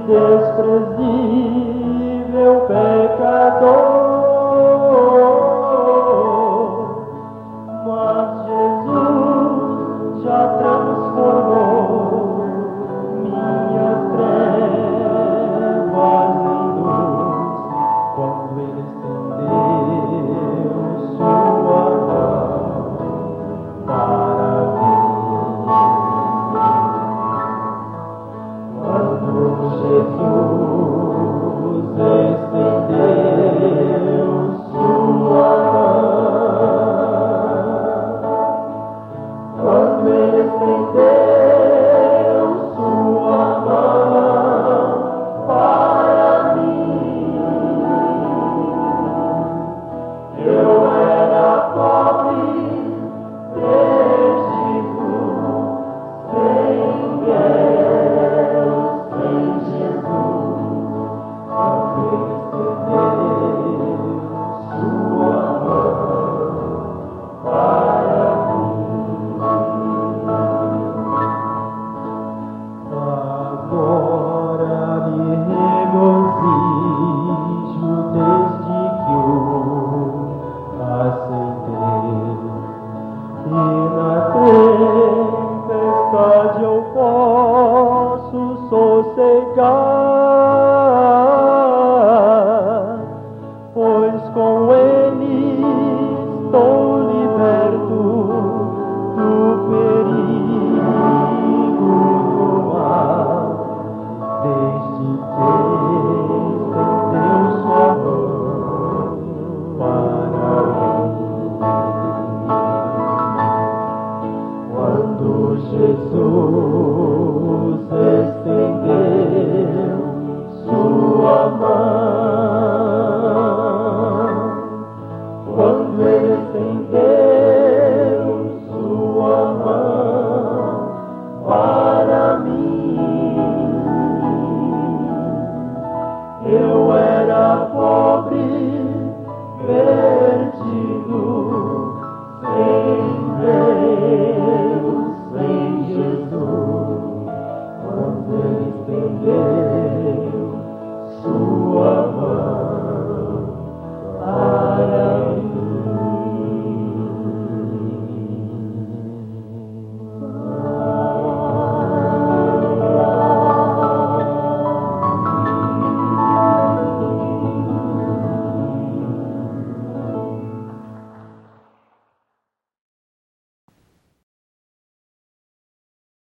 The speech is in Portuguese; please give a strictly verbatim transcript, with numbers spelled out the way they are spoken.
desprezível pecador, mas Jesus já transformou minhas trevas em luz quando Ele estendeu sua mão para mim. Quando Jesus estendeu sua mão, quando Ele estendeu sua mão para mim, eu era pobre, perdido, sem Deus, sem Jesus. Quando Ele estendeu sua mão para mim, agora me regozijo desde que o aceitei, e na tempestade eu posso sossegar, pois com Ele estou liberto do perigo do mal, desde que estendeu sua mão para mim. Quando Jesus estendeu sua mão, quando Ele estendeu sua mão para mim, eu era pobre, perdido, sem Deus, sem Jesus. Quando Ele estendeu sua mão